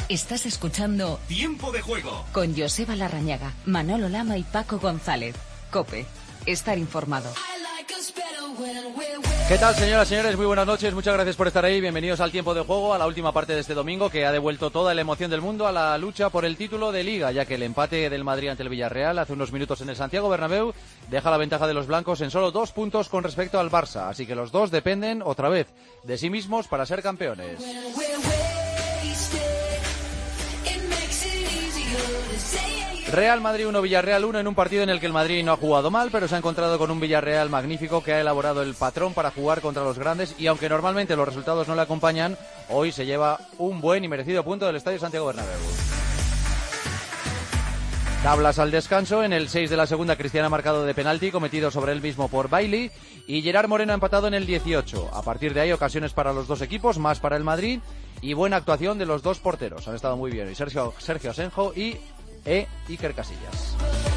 Estás escuchando Tiempo de Juego con Joseba Larrañaga, Manolo Lama y Paco González. COPE. Estar informado. ¿Qué tal, señoras y señores? Muy buenas noches, muchas gracias por estar ahí. Bienvenidos al Tiempo de Juego, a la última parte de este domingo, que ha devuelto toda la emoción del mundo a la lucha por el título de Liga, ya que el empate del Madrid ante el Villarreal hace unos minutos en el Santiago Bernabéu deja la ventaja de los blancos en solo 2 puntos con respecto al Barça, así que los dos dependen otra vez de sí mismos para ser campeones. Real Madrid 1, Villarreal 1 en un partido en el que el Madrid no ha jugado mal, pero se ha encontrado con un Villarreal magnífico que ha elaborado el patrón para jugar contra los grandes y aunque normalmente los resultados no le acompañan, hoy se lleva un buen y merecido punto del Estadio Santiago Bernabéu. Tablas al descanso, en el 6 de la segunda Cristian ha marcado de penalti cometido sobre él mismo por Bailey y Gerard Moreno ha empatado en el 18. A partir de ahí ocasiones para los dos equipos, más para el Madrid y buena actuación de los dos porteros. Han estado muy bien, y Sergio Asenjo y Iker Casillas.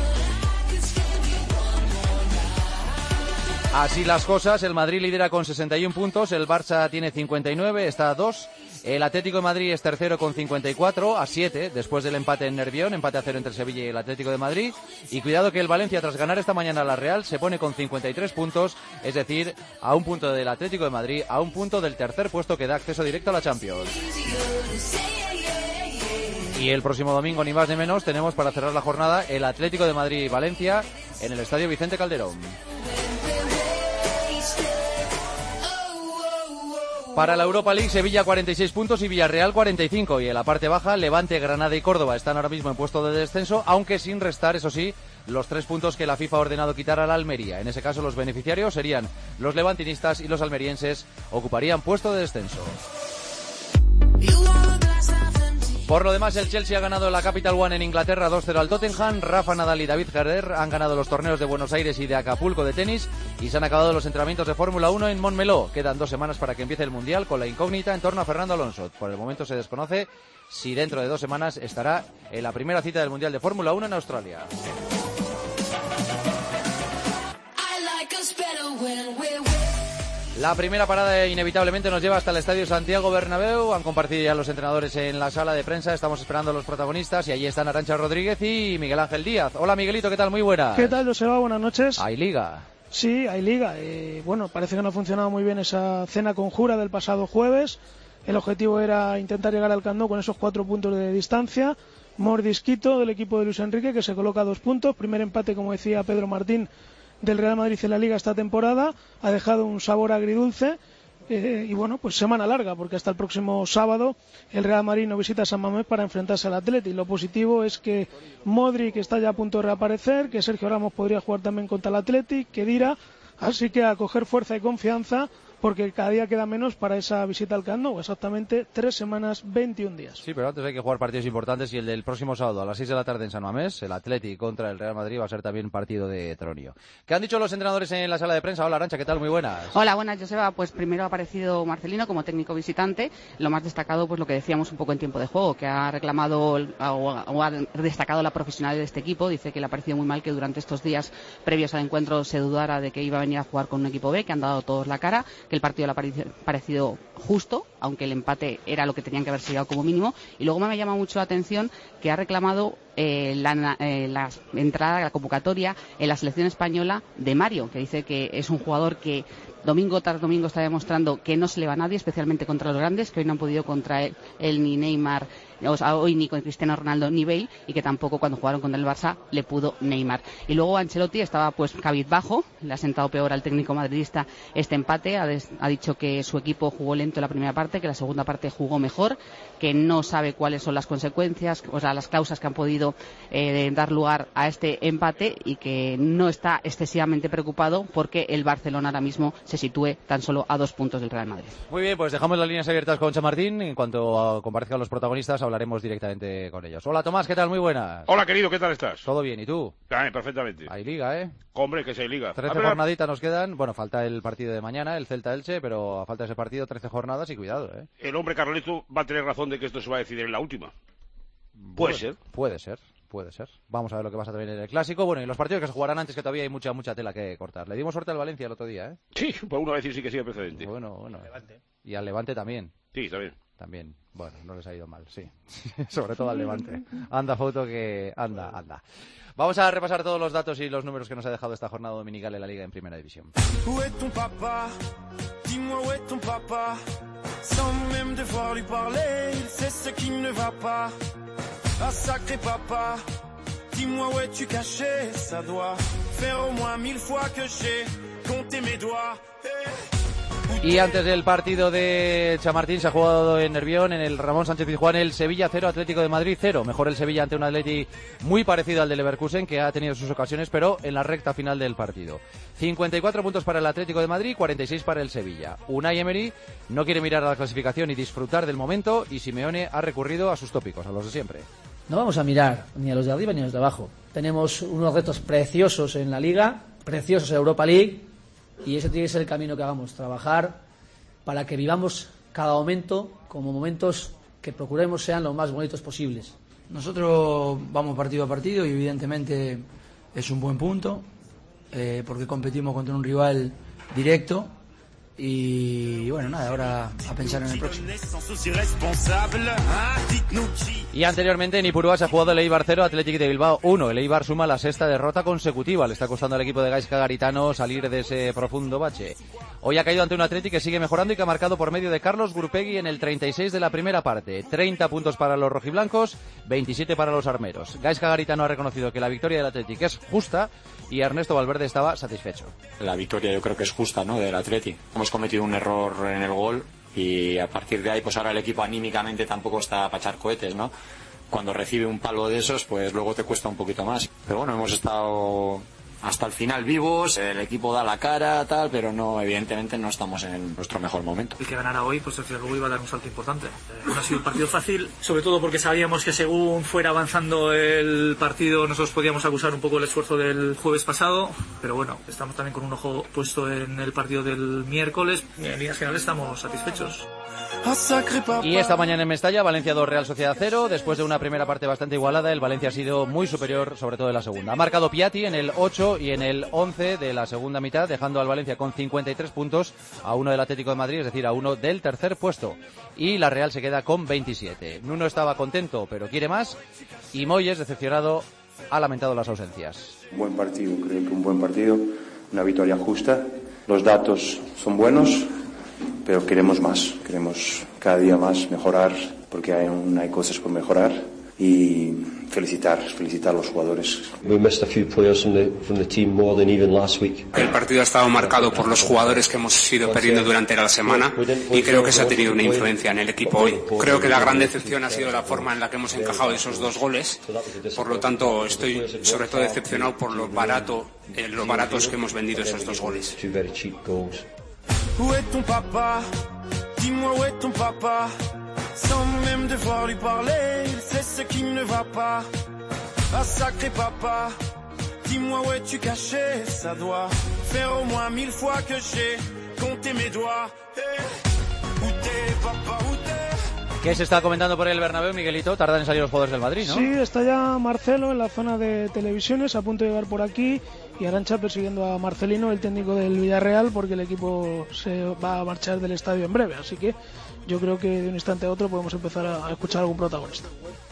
Así las cosas, el Madrid lidera con 61 puntos, el Barça tiene 59, está a 2. El Atlético de Madrid es tercero con 54, a 7, después del empate en Nervión, empate a 0 entre Sevilla y el Atlético de Madrid. Y cuidado que el Valencia, tras ganar esta mañana a la Real, se pone con 53 puntos, es decir, a un punto del Atlético de Madrid, a un punto del tercer puesto que da acceso directo a la Champions. Y el próximo domingo, ni más ni menos, tenemos para cerrar la jornada el Atlético de Madrid-Valencia en el Estadio Vicente Calderón. Para la Europa League, Sevilla 46 puntos y Villarreal 45. Y en la parte baja, Levante, Granada y Córdoba están ahora mismo en puesto de descenso, aunque sin restar, eso sí, los 3 puntos que la FIFA ha ordenado quitar a la Almería. En ese caso, los beneficiarios serían los levantinistas y los almerienses ocuparían puesto de descenso. Por lo demás, el Chelsea ha ganado la Capital One en Inglaterra 2-0 al Tottenham. Rafa Nadal y David Ferrer han ganado los torneos de Buenos Aires y de Acapulco de tenis y se han acabado los entrenamientos de Fórmula 1 en Montmeló. Quedan 2 semanas para que empiece el Mundial con la incógnita en torno a Fernando Alonso. Por el momento se desconoce si dentro de 2 semanas estará en la primera cita del Mundial de Fórmula 1 en Australia. La primera parada inevitablemente nos lleva hasta el Estadio Santiago Bernabéu. Han compartido ya los entrenadores en la sala de prensa. Estamos esperando a los protagonistas y allí están Arantxa Rodríguez y Miguel Ángel Díaz. Hola Miguelito, ¿qué tal? Muy buenas. ¿Qué tal, Joseba? Buenas noches. ¿Hay liga? Sí, hay liga. Bueno, parece que no ha funcionado muy bien esa cena conjura del pasado jueves. El objetivo era intentar llegar al Camp Nou con esos 4 puntos de distancia. Mordisquito del equipo de Luis Enrique, que se coloca a 2 puntos. Primer empate, como decía Pedro Martín, del Real Madrid en la Liga esta temporada, ha dejado un sabor agridulce y bueno, pues semana larga, porque hasta el próximo sábado el Real Madrid no visita San Mamés para enfrentarse al Atleti. Lo positivo es que Modric está ya a punto de reaparecer, que Sergio Ramos podría jugar también contra el Atleti, que Dira, así que a coger fuerza y confianza, porque cada día queda menos para esa visita al Camp Nou, exactamente 3 semanas, 21 días. Sí, pero antes hay que jugar partidos importantes y el del próximo sábado a las 6 de la tarde en San Mamés, el Atleti contra el Real Madrid va a ser también partido de tronio. ¿Qué han dicho los entrenadores en la sala de prensa? Hola Arantxa, ¿qué tal? Muy buenas. Hola, buenas Joseba. Pues primero ha aparecido Marcelino como técnico visitante, lo más destacado pues lo que decíamos un poco en tiempo de juego, que ha reclamado o ha destacado la profesionalidad de este equipo. Dice que le ha parecido muy mal que durante estos días previos al encuentro se dudara de que iba a venir a jugar con un equipo B, que han dado todos la cara, que el partido le ha parecido justo, aunque el empate era lo que tenían que haber llegado como mínimo. Y luego me llama mucho la atención que ha reclamado la entrada, la convocatoria en la selección española de Mario, que dice que es un jugador que domingo tras domingo está demostrando que no se le va a nadie, especialmente contra los grandes, que hoy no han podido contra él ni Neymar, o sea, hoy ni con Cristiano Ronaldo ni Bale, y que tampoco cuando jugaron contra el Barça le pudo Neymar. Y luego Ancelotti estaba pues cabizbajo, le ha sentado peor al técnico madridista este empate, ha dicho que su equipo jugó lento en la primera parte, que la segunda parte jugó mejor, que no sabe cuáles son las consecuencias, o sea, las causas que han podido dar lugar a este empate, y que no está excesivamente preocupado porque el Barcelona ahora mismo se sitúe tan solo a 2 puntos del Real Madrid. Muy bien, pues dejamos las líneas abiertas con Chamartín. En cuanto comparezcan los protagonistas hablaremos directamente con ellos. Hola Tomás, ¿qué tal? Muy buenas. Hola querido, ¿qué tal estás? Todo bien, ¿y tú? Perfectamente. Hay liga, ¿eh? Hombre, que si hay liga. 13 jornaditas nos quedan. Bueno, falta el partido de mañana, el Celta-Elche, pero a falta de ese partido 13 jornadas y cuidado, ¿eh? El hombre Carleto va a tener razón de que esto se va a decidir en la última. Puede ser. Puede ser. Vamos a ver lo que pasa también en el Clásico. Bueno, y los partidos que se jugarán antes, que todavía hay mucha tela que cortar. Le dimos suerte al Valencia el otro día, ¿eh? Sí, por una vez sí que sigue precedente. Bueno. Y al Levante también. Sí, también. también, bueno, no les ha ido mal, sí. Sobre todo al Levante. Anda, foto que anda. Vamos a repasar todos los datos y los números que nos ha dejado esta jornada dominical en la Liga en Primera División. Sans même devoir lui parler, il sait ce qui ne va pas. Ah sacré papa, dis-moi où es-tu caché? Ça doit faire au moins 1000 fois que j'ai compté mes doigts. Y antes del partido de Chamartín se ha jugado en Nervión, en el Ramón Sánchez Pizjuán, el Sevilla 0, Atlético de Madrid 0. Mejor el Sevilla ante un Atleti muy parecido al del Leverkusen, que ha tenido sus ocasiones, pero en la recta final del partido. 54 puntos para el Atlético de Madrid, 46 para el Sevilla. Unai Emery no quiere mirar a la clasificación y disfrutar del momento, y Simeone ha recurrido a sus tópicos, a los de siempre. No vamos a mirar ni a los de arriba ni a los de abajo. Tenemos unos retos preciosos en la Liga, preciosos en Europa League, y ese tiene que ser el camino que hagamos, trabajar para que vivamos cada momento como momentos que procuremos sean los más bonitos posibles. Nosotros vamos partido a partido y evidentemente es un buen punto, porque competimos contra un rival directo. Y bueno, nada, ahora a pensar en el próximo. Y anteriormente en Ipurúa se ha jugado el Eibar 0, Athletic de Bilbao 1. El Eibar suma la 6ª derrota consecutiva. Le está costando al equipo de Gaizka Garitano salir de ese profundo bache. Hoy ha caído ante un Athletic que sigue mejorando y que ha marcado por medio de Carlos Gurpegui en el 36 de la primera parte. 30 puntos para los rojiblancos, 27 para los armeros. Gaizka Garitano ha reconocido que la victoria del Athletic es justa y Ernesto Valverde estaba satisfecho. La victoria yo creo que es justa, ¿no?, del Athletic. Hemos cometido un error en el gol y a partir de ahí pues ahora el equipo anímicamente tampoco está para echar cohetes, ¿no? Cuando recibe un palo de esos pues luego te cuesta un poquito más. Pero bueno, hemos estado hasta el final vivos, el equipo da la cara, tal, pero no, evidentemente no estamos en nuestro mejor momento. El que ganara hoy, pues luego iba a dar un salto importante. No ha sido un partido fácil, sobre todo porque sabíamos que según fuera avanzando el partido nosotros podíamos acusar un poco el esfuerzo del jueves pasado, pero bueno, estamos también con un ojo puesto en el partido del miércoles y en líneas generales estamos satisfechos. Y esta mañana en Mestalla, Valencia 2, Real Sociedad 0. Después de una primera parte bastante igualada, el Valencia ha sido muy superior, sobre todo en la segunda. Ha marcado Piatti en el 8 y en el 11 de la segunda mitad, dejando al Valencia con 53 puntos, a 1 del Atlético de Madrid, es decir, a 1 del tercer puesto. Y la Real se queda con 27. Nuno estaba contento, pero quiere más. Y Moyes, decepcionado, ha lamentado las ausencias. Buen partido, creo que un buen partido, una victoria justa. Los datos son buenos, pero queremos más, queremos cada día más mejorar, porque hay cosas por mejorar, y felicitar a los jugadores. El partido ha estado marcado por los jugadores que hemos ido perdiendo durante la semana y creo que eso ha tenido una influencia en el equipo hoy. Creo que la gran decepción ha sido la forma en la que hemos encajado esos 2 goles. Por lo tanto, estoy sobre todo decepcionado por lo baratos que hemos vendido esos 2 goles. Où est ton papa? Dis-moi où est ton papa? Sans même devoir lui parler, il sait ce qui ne va pas. Ah sacré papa, dis-moi où es-tu caché? Ça doit faire au moins 1000 fois que j'ai compté mes doigts. Hey, où t'es papa, où t'es? ¿Qué se está comentando por el Bernabéu, Miguelito? Tardan en salir los jugadores del Madrid, ¿no? Sí, está ya Marcelo en la zona de televisiones, a punto de llegar por aquí, y Arantxa persiguiendo a Marcelino, el técnico del Villarreal, porque el equipo se va a marchar del estadio en breve. Así que yo creo que de un instante a otro podemos empezar a escuchar a algún protagonista.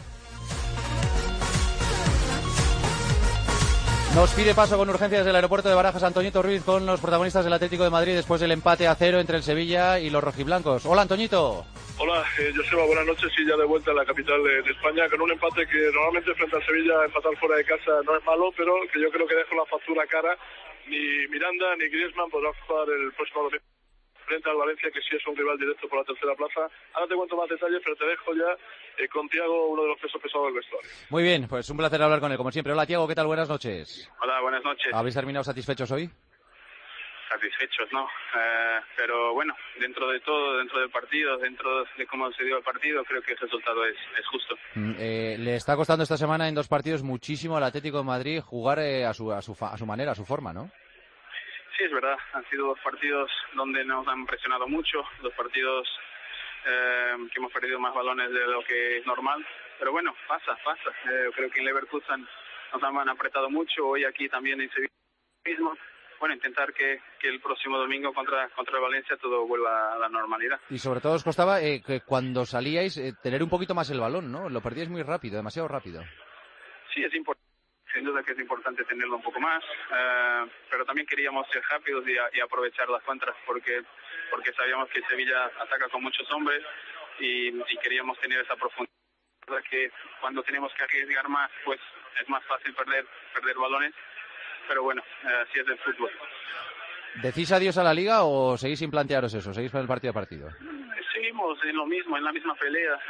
Nos pide paso con urgencia desde el aeropuerto de Barajas Antoñito Ruiz con los protagonistas del Atlético de Madrid después del empate a 0 entre el Sevilla y los rojiblancos. Hola, Antoñito. Hola, Joseba, buenas noches y ya de vuelta en la capital de España con un empate que normalmente frente al Sevilla empatar fuera de casa no es malo, pero que yo creo que deja la factura cara. Ni Miranda ni Griezmann podrán jugar el próximo domingo frente al Valencia, que sí es un rival directo por la tercera plaza. Ahora te cuento más detalles, pero te dejo ya con Tiago, uno de los pesos pesados del vestuario. Muy bien, pues un placer hablar con él, como siempre. Hola, Tiago, ¿qué tal? Buenas noches. Hola, buenas noches. ¿Habéis terminado satisfechos hoy? Satisfechos, ¿no? Pero bueno, dentro de todo, dentro del partido, dentro de cómo se dio el partido, creo que el resultado es justo. Le está costando esta semana en 2 partidos muchísimo al Atlético de Madrid jugar a su manera, a su forma, ¿no? Sí, es verdad. Han sido 2 partidos donde nos han presionado mucho, 2 partidos que hemos perdido más balones de lo que es normal. Pero bueno, pasa. Creo que en Leverkusen nos han apretado mucho, hoy aquí también en Sevilla mismo. bueno, intentar que el próximo domingo contra el Valencia todo vuelva a la normalidad. Y sobre todo os costaba que cuando salíais tener un poquito más el balón, ¿no? Lo perdíais muy rápido, demasiado rápido. Sí, es importante. Sin duda que es importante tenerlo un poco más, pero también queríamos ser rápidos y aprovechar las contras porque sabíamos que Sevilla ataca con muchos hombres y queríamos tener esa profundidad. Que cuando tenemos que arriesgar más, pues es más fácil perder balones, pero bueno, así es el fútbol. ¿Decís adiós a la Liga o seguís sin plantearos eso? ¿Seguís con el partido a partido? Seguimos en lo mismo, en la misma pelea.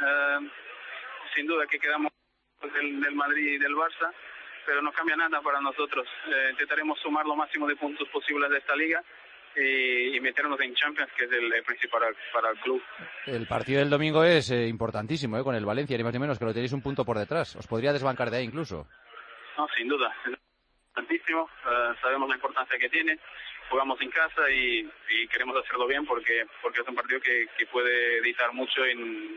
Sin duda que quedamos del Madrid y del Barça, pero no cambia nada para nosotros. Intentaremos sumar lo máximo de puntos posibles de esta liga y meternos en Champions, que es el principal para el club. El partido del domingo es importantísimo, con el Valencia, ni más ni menos, que lo tenéis un punto por detrás. Os podría desbancar de ahí incluso. No, sin duda. Es importantísimo. Sabemos la importancia que tiene. Jugamos en casa y queremos hacerlo bien porque es un partido que puede dictar mucho en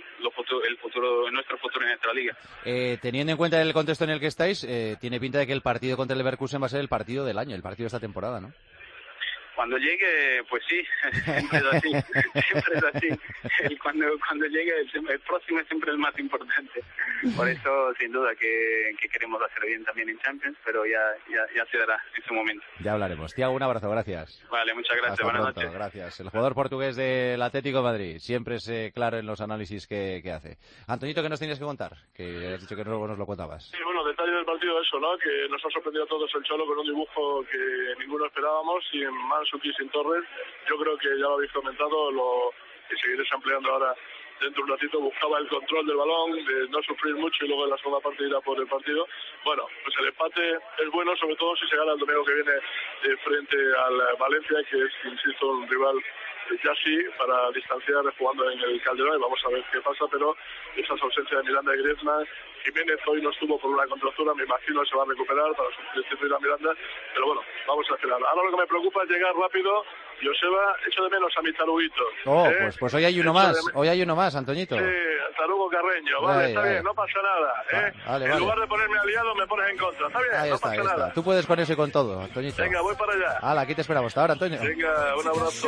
nuestro futuro en nuestra liga. Teniendo en cuenta el contexto en el que estáis, tiene pinta de que el partido contra el Leverkusen va a ser el partido del año, el partido de esta temporada, ¿no? Cuando llegue, pues sí, siempre es así, siempre es así. Cuando llegue, el próximo es siempre el más importante. Por eso, sin duda, que queremos hacer bien también en Champions, pero ya se dará en su momento. Ya hablaremos. Tiago, un abrazo, gracias. Vale, muchas gracias, Hasta buenas pronto, noches. Gracias. El jugador portugués del Atlético de Madrid, siempre es claro en los análisis que hace. Antoñito, ¿qué nos tenías que contar? Que has dicho que luego nos lo contabas. Sí, bueno, detalle del partido eso, ¿no? Que nos ha sorprendido a todos el Cholo con un dibujo que ninguno esperábamos, sin Mandzukic y sin Torres. Yo creo que ya lo habéis comentado, y seguiréis ampliando ahora dentro de un ratito. Buscaba el control del balón, de no sufrir mucho y luego en la segunda parte ir a por el partido. Bueno, pues el empate es bueno, sobre todo si se gana el domingo que viene frente al Valencia, que es, insisto, un rival ya sí, para distanciar jugando en el Calderón, y vamos a ver qué pasa, pero esas ausencias de Miranda y Griezmann. Jiménez hoy no estuvo por una contractura, me imagino se va a recuperar para sustituir a Miranda, pero bueno, vamos a esperar. Ahora lo que me preocupa es llegar rápido. Joseba, echo de menos a mi taruguito. Pues hoy hay uno más, Antoñito. Sí, Tarugo Carreño, vale, está bien, no pasa nada. Vale, en lugar de ponerme aliado, me pones en contra, está bien, ahí no está, pasa nada. Tú puedes con eso y con todo, Antoñito. Venga, voy para allá. Hala, aquí te esperamos. Hasta ahora, Antonio. Venga, un abrazo.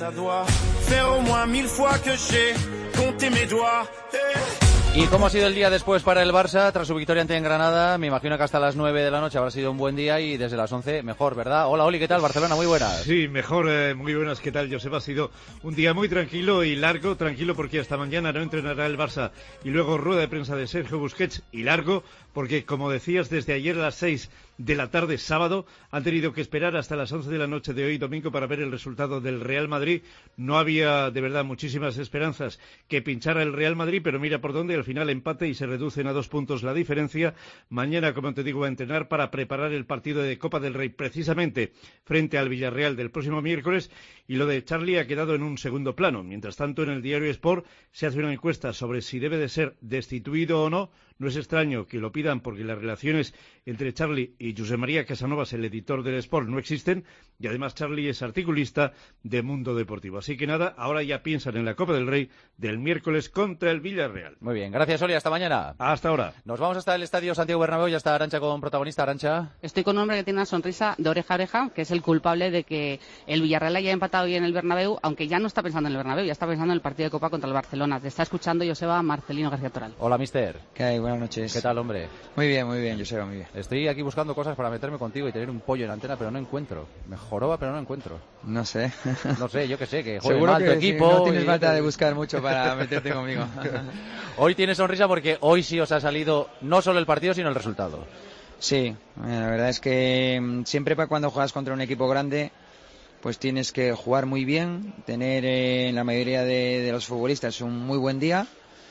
¿Y cómo ha sido el día después para el Barça tras su victoria ante Granada? Me imagino que hasta las 9 de la noche habrá sido un buen día y desde las 11 mejor, ¿verdad? Hola, Oli, ¿qué tal? Barcelona, muy buenas. Sí, mejor, muy buenas, ¿qué tal, Joseba? Ha sido un día muy tranquilo y largo, tranquilo porque hasta mañana no entrenará el Barça y luego rueda de prensa de Sergio Busquets y largo porque, como decías, desde ayer a las 6 de la tarde, sábado, han tenido que esperar hasta las 11 de la noche de hoy, domingo, para ver el resultado del Real Madrid. No había, de verdad, muchísimas esperanzas que pinchara el Real Madrid, pero mira por dónde, al final empate y se reducen a 2 puntos la diferencia. Mañana, como te digo, va a entrenar para preparar el partido de Copa del Rey, precisamente frente al Villarreal del próximo miércoles, y lo de Charlie ha quedado en un segundo plano. Mientras tanto, en el diario Sport se hace una encuesta sobre si debe de ser destituido o no. No es extraño que lo pidan porque las relaciones entre Charlie y José María Casanovas, el editor del Sport, no existen, y además Charlie es articulista de Mundo Deportivo. Así que nada, ahora ya piensan en la Copa del Rey del miércoles contra el Villarreal. Muy bien, gracias, Oli, hasta mañana. Hasta ahora. Nos vamos hasta el Estadio Santiago Bernabéu, ya está Arantxa con protagonista. Arantxa. Estoy con un hombre que tiene una sonrisa de oreja a oreja, que es el culpable de que el Villarreal haya empatado hoy en el Bernabéu, aunque ya no está pensando en el Bernabéu, ya está pensando en el partido de Copa contra el Barcelona. Te está escuchando Joseba Marcelino García Toral. Hola, mister. ¿Qué hay? Buenas noches. ¿Qué tal, hombre? Muy bien, Joseba, muy bien. Estoy aquí buscando cosas para meterme contigo y tener un pollo en antena, pero no encuentro. Me joroba, pero no encuentro. No sé. No sé, yo qué sé, que juegue seguro mal que tu equipo. No tienes falta de buscar mucho para meterte conmigo. Hoy tienes sonrisa porque hoy sí os ha salido no solo el partido, sino el resultado. Sí, la verdad es que siempre cuando juegas contra un equipo grande, pues tienes que jugar muy bien, tener en la mayoría de los futbolistas un muy buen día,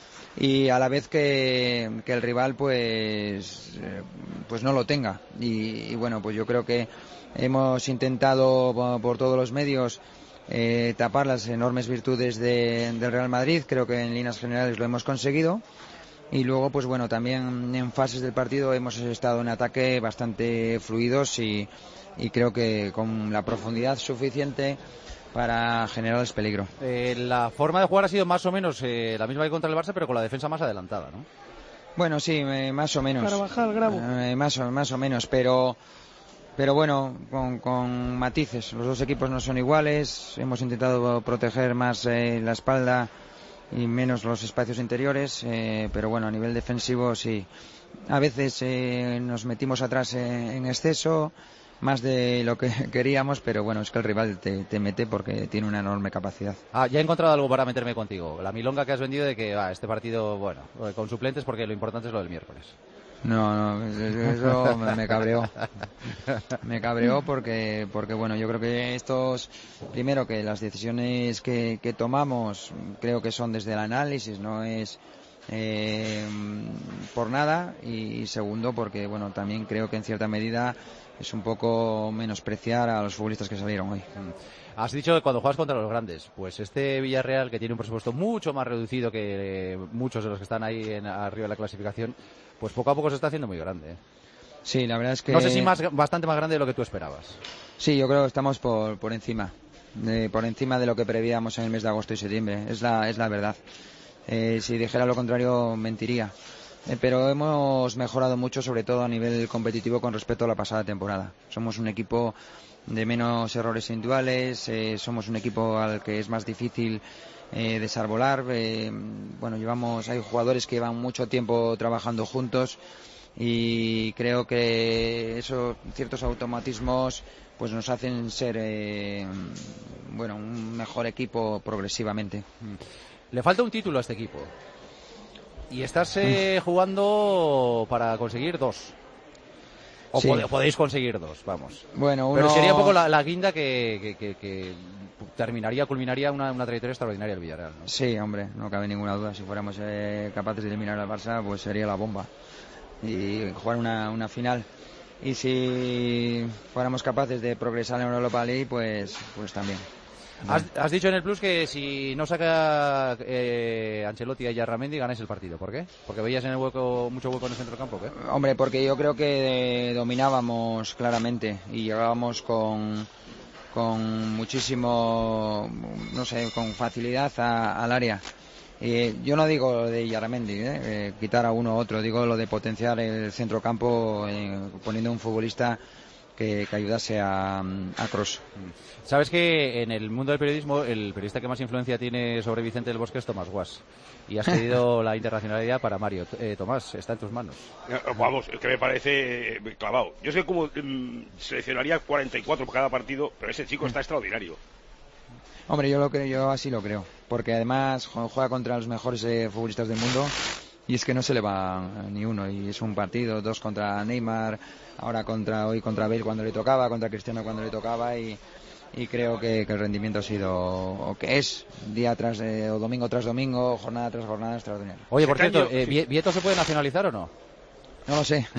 y a la vez que el rival pues no lo tenga. Y bueno, pues yo creo que hemos intentado por todos los medios tapar las enormes virtudes del Real Madrid. Creo que en líneas generales lo hemos conseguido. Y luego, pues bueno, también en fases del partido hemos estado en ataque bastante fluidos y creo que con la profundidad suficiente para generarles peligro. La forma de jugar ha sido más o menos la misma que contra el Barça, pero con la defensa más adelantada, ¿no? Bueno, sí, más o menos. Carvajal, Grabo. Más o menos, pero pero bueno, con matices. Los dos equipos no son iguales. Hemos intentado proteger más la espalda y menos los espacios interiores, pero bueno, a nivel defensivo sí. A veces nos metimos atrás en exceso, más de lo que queríamos, pero bueno, es que el rival te mete porque tiene una enorme capacidad. Ya he encontrado algo para meterme contigo. La milonga que has vendido de que este partido, bueno, con suplentes, porque lo importante es lo del miércoles. No, eso me cabreó. Me cabreó porque bueno, yo creo que primero que las decisiones que tomamos creo que son desde el análisis, no es por nada, y segundo porque bueno, también creo que en cierta medida es un poco menospreciar a los futbolistas que salieron hoy. Has dicho que cuando juegas contra los grandes, pues este Villarreal, que tiene un presupuesto mucho más reducido que muchos de los que están ahí arriba de la clasificación, pues poco a poco se está haciendo muy grande. Sí, la verdad es que... No sé si bastante más grande de lo que tú esperabas. Sí, yo creo que estamos por encima. Por encima de lo que prevíamos en el mes de agosto y septiembre. Es la verdad. Si dijera lo contrario, mentiría. Pero hemos mejorado mucho, sobre todo a nivel competitivo, con respecto a la pasada temporada. Somos un equipo de menos errores individuales, somos un equipo al que es más difícil desarbolar. Bueno, hay jugadores que llevan mucho tiempo trabajando juntos y creo que ciertos automatismos pues nos hacen ser un mejor equipo progresivamente. Le falta un título a este equipo. Y estás jugando para conseguir 2. O sí. Podéis conseguir 2, vamos. Bueno, pero sería un poco la guinda que culminaría una trayectoria extraordinaria del Villarreal, ¿no? Sí, hombre, no cabe ninguna duda. Si fuéramos capaces de eliminar al Barça, pues sería la bomba. Y jugar una final. Y si fuéramos capaces de progresar en Europa League, pues también. Has dicho en el Plus que si no saca Ancelotti a Yarramendi ganáis el partido. ¿Por qué? ¿Porque veías en el mucho hueco en el centro del campo? ¿Qué? Hombre, porque yo creo que dominábamos claramente y llegábamos con muchísimo, no sé, con facilidad al área. Yo no digo lo de Yarramendi, quitar a uno u otro, digo lo de potenciar el centrocampo poniendo un futbolista que ayudase a Kroos. Sabes que en el mundo del periodismo el periodista que más influencia tiene sobre Vicente del Bosque es Tomás Guas, y has pedido la internacionalidad para Mario. Tomás, está en tus manos. Vamos, es que me parece clavado. Yo sé cómo seleccionaría 44 por cada partido, pero ese chico está extraordinario. Hombre, yo así lo creo, porque además juega contra los mejores futbolistas del mundo y es que no se le va ni uno, y es un partido, 2 contra Neymar, ahora hoy contra Bale cuando le tocaba, contra Cristiano cuando le tocaba, y creo que el rendimiento ha sido, o que es, o domingo tras domingo, jornada tras jornada, extraordinario. Oye, por cierto, ¿Vieto se puede nacionalizar o no? No lo sé.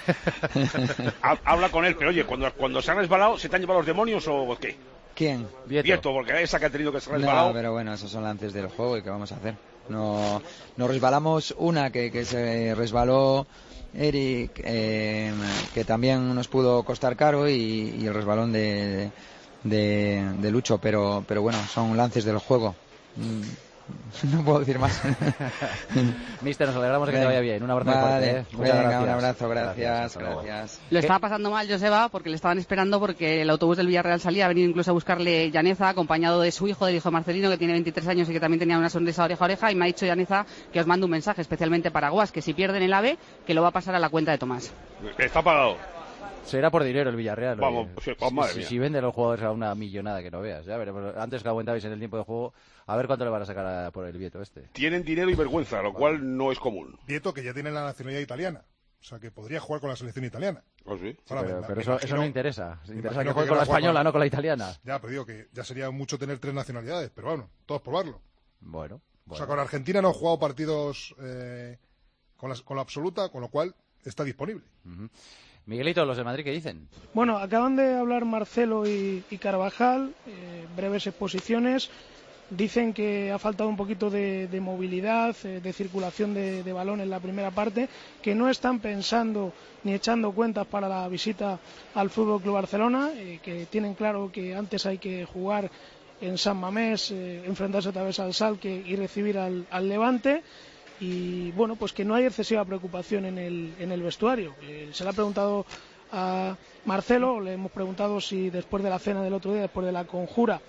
Habla con él, pero oye, cuando se han resbalado, ¿se te han llevado los demonios o qué? ¿Quién? Vieto, porque esa que ha tenido que ser resbalado. No, pero bueno, esos son lances del juego y ¿qué vamos a hacer? No resbalamos una que se resbaló Eric, que también nos pudo costar caro, y el resbalón de Lucho, pero bueno, son lances del juego. No puedo decir más. Mister, nos alegramos de que te vaya bien. Un abrazo fuerte. Muchas gracias. Un abrazo, gracias. Lo estaba pasando mal Joseba porque le estaban esperando, porque el autobús del Villarreal salía, ha venido incluso a buscarle Llaneza, acompañado de su hijo, del hijo Marcelino, que tiene 23 años y que también tenía una sonrisa oreja a oreja, y me ha dicho Llaneza que os mando un mensaje especialmente para Guas, que si pierden el AVE, que lo va a pasar a la cuenta de Tomás. Está pagado. Será por dinero el Villarreal. Vamos, si vende a los jugadores a una millonada que no veas. Ya veremos. Antes que aguantabais en el tiempo de juego, a ver cuánto le van a sacar por el Vieto este. Tienen dinero y vergüenza, lo cual no es común. Vieto, que ya tiene la nacionalidad italiana. O sea, que podría jugar con la selección italiana. ¿Oh, sí? Pero eso no interesa. Interesa que juegue con la española, no con la italiana. Ya, pero digo que ya sería mucho tener 3 nacionalidades. Pero bueno, todos probarlo. Bueno. O sea, con Argentina no he jugado partidos con la absoluta, con lo cual está disponible. Miguelito, ¿los de Madrid qué dicen? Bueno, acaban de hablar Marcelo y Carvajal, breves exposiciones. Dicen que ha faltado un poquito de movilidad, de circulación de balón en la primera parte, que no están pensando ni echando cuentas para la visita al FC Barcelona, que tienen claro que antes hay que jugar en San Mamés, enfrentarse otra vez al Schalke y recibir al Levante. Y bueno, pues que no hay excesiva preocupación en el vestuario. Se le ha preguntado a Marcelo, le hemos preguntado si después de la cena del otro día, después de la conjura,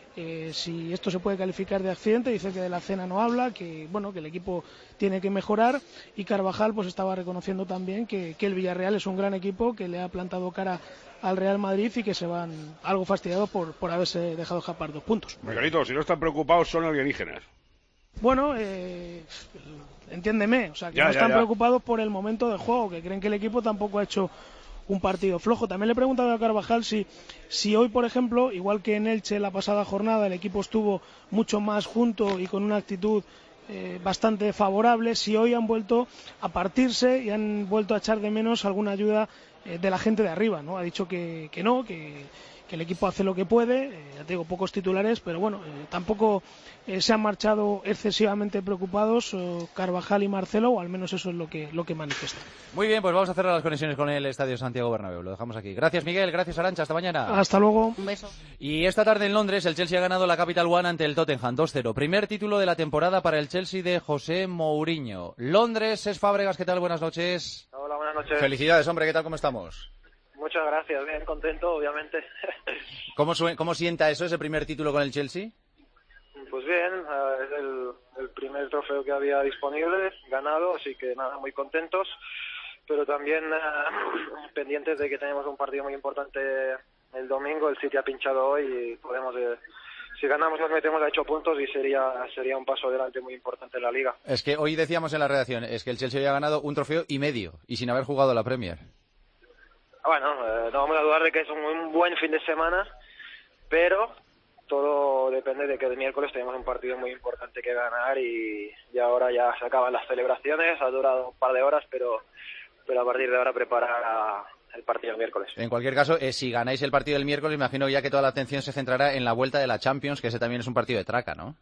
si esto se puede calificar de accidente. Dice que de la cena no habla, que bueno, que el equipo tiene que mejorar, y Carvajal pues estaba reconociendo también que el Villarreal es un gran equipo, que le ha plantado cara al Real Madrid y que se van algo fastidiados por haberse dejado escapar 2 puntos. Margarito, si no están preocupados son alienígenas. Bueno, entiéndeme, o sea, que no están preocupados por el momento de juego, que creen que el equipo tampoco ha hecho un partido flojo. También le he preguntado a Carvajal si hoy, por ejemplo, igual que en Elche la pasada jornada, el equipo estuvo mucho más junto y con una actitud bastante favorable, si hoy han vuelto a partirse y han vuelto a echar de menos alguna ayuda de la gente de arriba, ¿no? Ha dicho que no, que el equipo hace lo que puede, ya te digo, pocos titulares, pero bueno, tampoco se han marchado excesivamente preocupados Carvajal y Marcelo, o al menos eso es lo que manifiestan. Muy bien, pues vamos a cerrar las conexiones con el Estadio Santiago Bernabéu, lo dejamos aquí. Gracias Miguel, gracias Arantxa, hasta mañana. Hasta luego. Un beso. Y esta tarde en Londres el Chelsea ha ganado la Capital One ante el Tottenham 2-0, primer título de la temporada para el Chelsea de José Mourinho. Londres, Cesc Fábregas, ¿qué tal? Buenas noches. Hola, buenas noches. Felicidades, hombre, ¿qué tal? ¿Cómo estamos? Muchas gracias, bien contento, obviamente. ¿Cómo sienta eso, ese primer título con el Chelsea? Pues bien, es el primer trofeo que había disponible, ganado, así que nada, muy contentos, pero también pendientes de que tenemos un partido muy importante el domingo. El City ha pinchado hoy y podemos, si ganamos nos metemos a 8 puntos y sería un paso adelante muy importante en la Liga. Es que hoy decíamos en la redacción, es que el Chelsea había ganado un trofeo y medio, y sin haber jugado la Premier. Bueno, no vamos a dudar de que es un buen fin de semana, pero todo depende de que el miércoles tenemos un partido muy importante que ganar y ahora ya se acaban las celebraciones. Ha durado un par de horas, pero a partir de ahora preparar el partido el miércoles. En cualquier caso, si ganáis el partido del miércoles, imagino ya que toda la atención se centrará en la vuelta de la Champions, que ese también es un partido de traca, ¿no?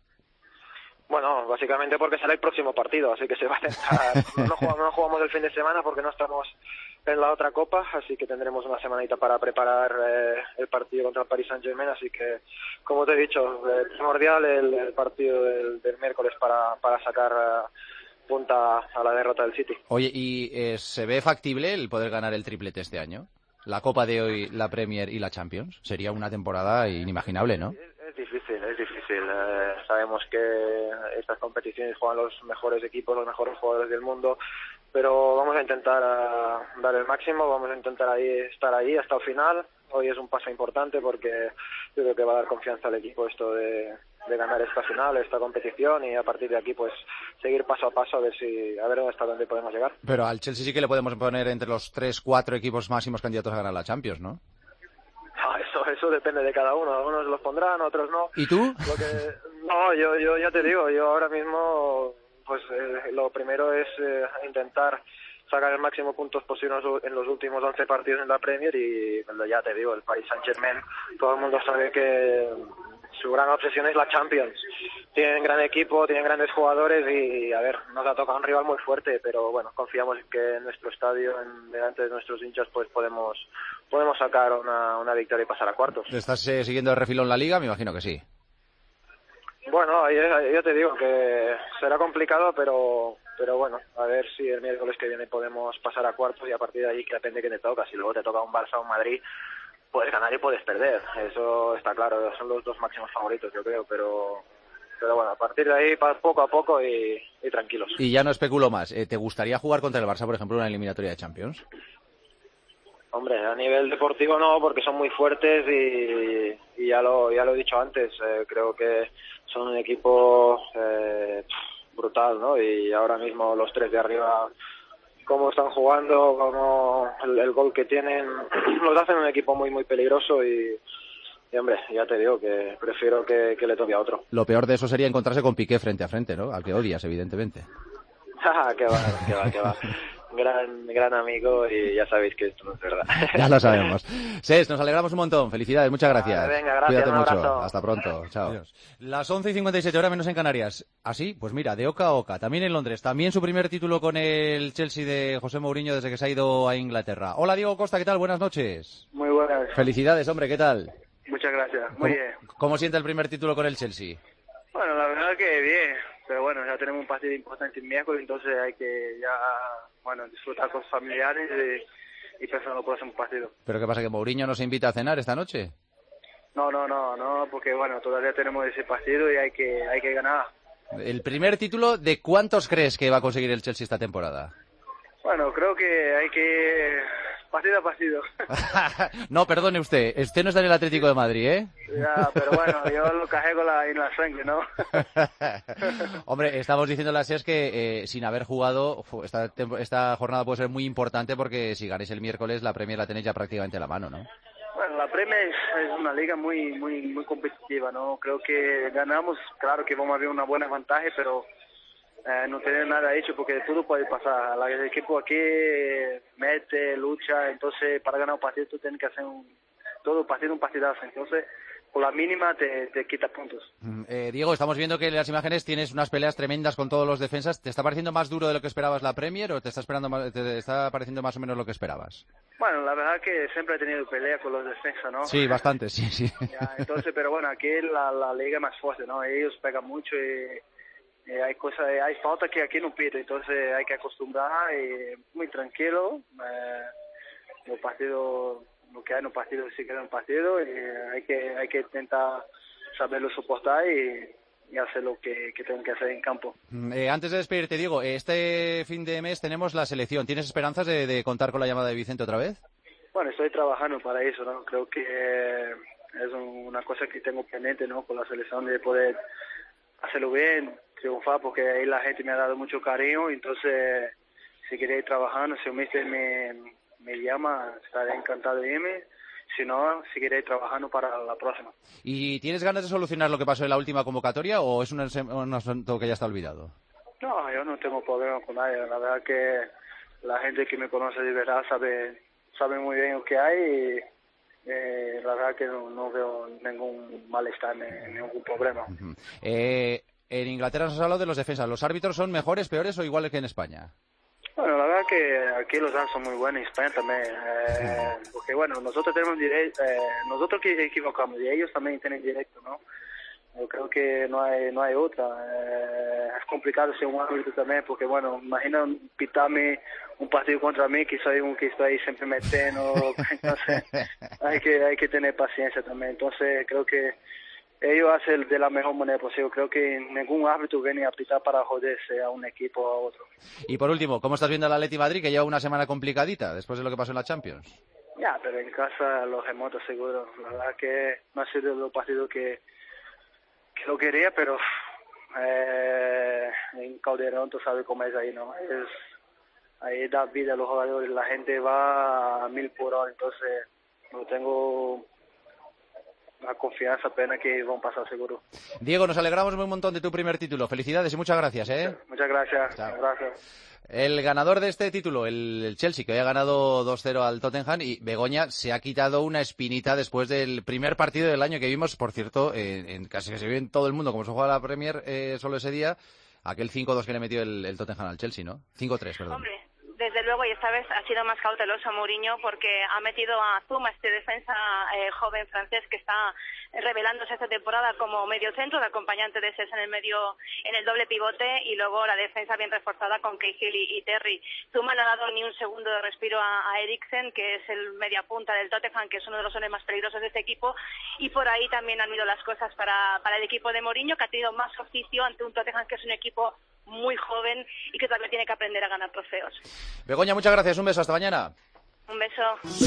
Bueno, básicamente porque será el próximo partido, así que se va a centrar. No jugamos el fin de semana porque no estamos en la otra copa, así que tendremos una semanita para preparar el partido contra el Paris Saint-Germain, así que, como te he dicho, primordial el partido del miércoles para sacar punta a la derrota del City. Oye, ¿y se ve factible el poder ganar el triplete este año? La Copa de hoy, la Premier y la Champions. Sería una temporada inimaginable, ¿no? Es difícil. Sabemos que estas competiciones juegan los mejores equipos, los mejores jugadores del mundo, pero vamos a intentar dar el máximo, vamos a intentar estar ahí hasta el final. Hoy es un paso importante porque yo creo que va a dar confianza al equipo esto de ganar esta final, esta competición, y a partir de aquí pues seguir paso a paso a ver hasta dónde podemos llegar. Pero al Chelsea sí que le podemos poner entre los 3-4 equipos máximos candidatos a ganar la Champions, ¿no? Eso depende de cada uno. Algunos los pondrán, otros no. ¿Y tú? No, yo ya te digo, yo ahora mismo pues lo primero es intentar sacar el máximo puntos posible en los últimos 11 partidos en la Premier, y ya te digo, el Paris Saint-Germain, todo el mundo sabe que su gran obsesión es la Champions. Tienen gran equipo, tienen grandes jugadores y, a ver, nos ha tocado un rival muy fuerte, pero bueno, confiamos en que en nuestro estadio, delante de nuestros hinchas, pues podemos sacar una victoria y pasar a cuartos. ¿Estás siguiendo de refilón la Liga? Me imagino que sí. Bueno, yo te digo que será complicado, pero bueno, a ver si el miércoles que viene podemos pasar a cuartos, y a partir de ahí que depende que te toca. Si luego te toca un Barça o un Madrid, puedes ganar y puedes perder, eso está claro, son los dos máximos favoritos, yo creo, pero bueno, a partir de ahí poco a poco y tranquilos. Y ya no especulo más, ¿te gustaría jugar contra el Barça, por ejemplo, en una eliminatoria de Champions? Hombre, a nivel deportivo no, porque son muy fuertes y ya lo he dicho antes, creo que son un equipo brutal, ¿no? Y ahora mismo los tres de arriba, cómo están jugando, cómo el gol que tienen, los hacen un equipo muy muy peligroso y hombre, ya te digo que prefiero que le toque a otro. Lo peor de eso sería encontrarse con Piqué frente a frente, ¿no? Al que odias, evidentemente. que va. Gran amigo, y ya sabéis que esto no es verdad. Ya lo sabemos. Cesc, nos alegramos un montón. Felicidades, muchas gracias. Vale, venga, gracias. Cuídate un mucho. abrazo. Hasta pronto. Chao. Adiós. Las 11:57, hora menos en Canarias. ¿Así? Pues mira, de oca a oca. También en Londres. También su primer título con el Chelsea de José Mourinho desde que se ha ido a Inglaterra. Hola, Diego Costa, ¿qué tal? Buenas noches. Muy buenas. Felicidades, hombre, ¿qué tal? Muchas gracias. Muy bien. ¿Cómo siente el primer título con el Chelsea? Bueno, la verdad que bien. Pero bueno, ya tenemos un partido importante el miércoles, entonces hay que ya, disfrutar con los familiares pensar en los próximos partidos. ¿Pero qué pasa, que Mourinho nos invita a cenar esta noche? No, porque bueno, todavía tenemos ese partido y hay que ganar. El primer título, ¿de cuántos crees que va a conseguir el Chelsea esta temporada? Bueno, creo que hay que partido a partido. No, perdone usted no está en el Atlético de Madrid, ¿eh? Ya, pero bueno, yo lo cajé con la sangre, ¿no? Hombre, estamos diciendo a las 6 que sin haber jugado, esta jornada puede ser muy importante, porque si ganéis el miércoles, la Premier la tenéis ya prácticamente a la mano, ¿no? Bueno, la Premier es una liga muy competitiva, ¿no? Creo que ganamos, claro que vamos a ver una buena ventaja, pero no tener nada hecho, porque todo puede pasar. El equipo aquí mete, lucha, entonces para ganar un partido tú tienes que hacer un partidazo, entonces por la mínima te quita puntos. Diego, estamos viendo que en las imágenes tienes unas peleas tremendas con todos los defensas. ¿Te está pareciendo más duro de lo que esperabas la Premier o te está pareciendo más o menos lo que esperabas? Bueno, la verdad que siempre he tenido pelea con los defensas, ¿no? Sí, bastante, sí. Ya, entonces, pero bueno, aquí la liga es más fuerte, ¿no? Ellos pegan mucho y hay falta que aquí no pide, entonces hay que acostumbrar y muy tranquilo. Los partidos, lo que hay en un partido sí queda en un partido y hay que intentar saberlo soportar y hacer lo que tengo que hacer en campo. Antes de despedirte, Diego, este fin de mes tenemos la selección. ¿Tienes esperanzas de contar con la llamada de Vicente otra vez? Bueno, estoy trabajando para eso, ¿no? Creo que es una cosa que tengo pendiente, ¿no? Con la selección, de poder hacerlo bien, triunfar, porque ahí la gente me ha dado mucho cariño, entonces si queréis ir trabajando, si el mister me llama, estaré encantado de irme. Si no, seguiré trabajando para la próxima. ¿Y tienes ganas de solucionar lo que pasó en la última convocatoria o es un asunto que ya está olvidado? No, yo no tengo problema con nadie. La verdad que la gente que me conoce de verdad sabe muy bien lo que hay y la verdad que no veo ningún malestar ni ningún problema. En Inglaterra nos has hablado de los defensas. ¿Los árbitros son mejores, peores o iguales que en España? Bueno, la verdad que aquí los árbitros son muy buenos, en España también, porque bueno, nosotros tenemos nosotros que equivocamos y ellos también tienen directo, ¿no? Yo creo que no hay otra. Es complicado ser un árbitro también, porque bueno, imagina pitarme un partido contra mí, que soy un que estoy siempre metiendo, entonces hay que tener paciencia también. Entonces creo que ellos hacen de la mejor manera posible. Creo que ningún árbitro viene a pitar para joderse a un equipo o a otro. Y por último, ¿cómo estás viendo al Atleti Madrid, que lleva una semana complicadita después de lo que pasó en la Champions? Ya, pero en casa los remontos seguro. La verdad que no ha sido el partido que lo quería, pero en Calderón tú sabes cómo es ahí, ¿no? Ahí da vida a los jugadores, la gente va a 1000 por hora, entonces no tengo la confianza, pena que van a pasar seguro. Diego, nos alegramos un montón de tu primer título. Felicidades y muchas gracias, ¿eh? Muchas gracias. Chao. Gracias. El ganador de este título, el Chelsea, que había ganado 2-0 al Tottenham, y Begoña se ha quitado una espinita después del primer partido del año que vimos, por cierto, casi que se vio en todo el mundo, como se juega la Premier solo ese día, aquel 5-2 que le metió el Tottenham al Chelsea, ¿no? 5-3, perdón. Hombre, desde luego, y esta vez ha sido más cauteloso Mourinho porque ha metido a Zouma, este defensa joven francés que está revelándose esta temporada como medio centro, de acompañante de Cés en el medio, en el doble pivote, y luego la defensa bien reforzada con Cahill y Terry. Zouma no ha dado ni un segundo de respiro a Eriksen, que es el media punta del Tottenham, que es uno de los hombres más peligrosos de este equipo, y por ahí también han ido las cosas para el equipo de Mourinho, que ha tenido más oficio ante un Tottenham que es un equipo muy joven y que todavía tiene que aprender a ganar trofeos. Begoña, muchas gracias, un beso, hasta mañana. Un beso.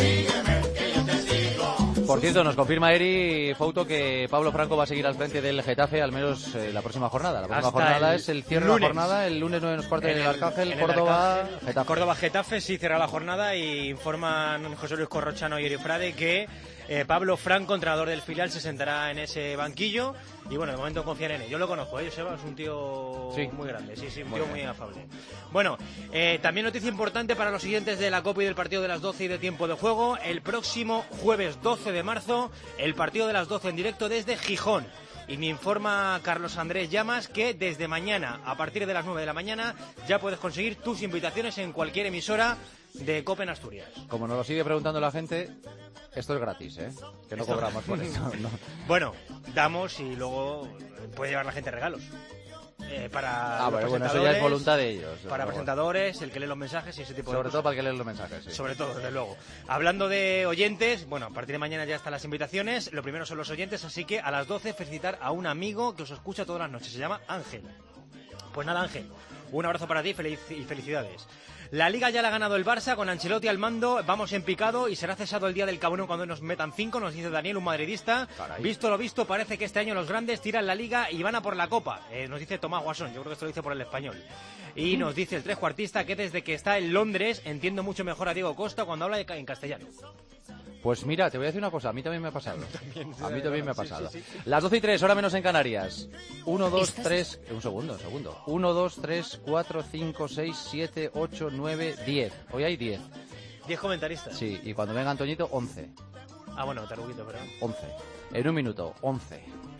Por cierto, nos confirma Eri Fouto que Pablo Franco va a seguir al frente del Getafe al menos la próxima jornada. La próxima jornada es el cierre de la jornada, el lunes 9:15 en el Arcángel, Córdoba, Getafe. Córdoba-Getafe sí cierra la jornada y informan José Luis Corrochano y Eri Frade que Pablo Franco, entrenador del filial, se sentará en ese banquillo y bueno, de momento confían en él. Yo lo conozco, Joseba, es un tío muy grande, un tío muy afable. Bueno, también noticia importante para los siguientes de la Copa y del partido de las 12 y de tiempo de juego. El próximo jueves 12 de marzo, el partido de las 12 en directo desde Gijón. Y me informa Carlos Andrés Llamas que desde mañana, a partir de las 9 de la mañana, ya puedes conseguir tus invitaciones en cualquier emisora de COPE en Asturias. Como nos lo sigue preguntando la gente, esto es gratis, que no cobramos por esto. No. Bueno, damos y luego puede llevar la gente regalos. para los bueno, eso ya es voluntad de ellos. Para presentadores, el que lee los mensajes y ese tipo de cosas. Sobre todo para el que lee los mensajes, sí. Sobre todo, desde luego. Hablando de oyentes, bueno, a partir de mañana ya están las invitaciones. Lo primero son los oyentes, así que a las 12 felicitar a un amigo que os escucha todas las noches. Se llama Ángel. Pues nada, Ángel, un abrazo para ti y felicidades. La Liga ya la ha ganado el Barça con Ancelotti al mando, vamos en picado y será cesado el día del cabrón cuando nos metan 5, nos dice Daniel, un madridista. Caray. Visto lo visto, parece que este año los grandes tiran la Liga y van a por la Copa. Nos dice Tomás Guasón, yo creo que esto lo dice por el Español. Y nos dice el trescuartista que desde que está en Londres entiendo mucho mejor a Diego Costa cuando habla en castellano. Pues mira, te voy a decir una cosa, a mí también me ha pasado. A mí también me ha pasado. Las 12:03, hora menos en Canarias. 1, 2, 3... Un segundo. 1, 2, 3, 4, 5, 6, 7, 8, 9, 10. Hoy hay 10. 10 comentaristas. Sí, y cuando venga Antoñito, 11. Ah, bueno, taruguito, perdón. 11. En un minuto, 11.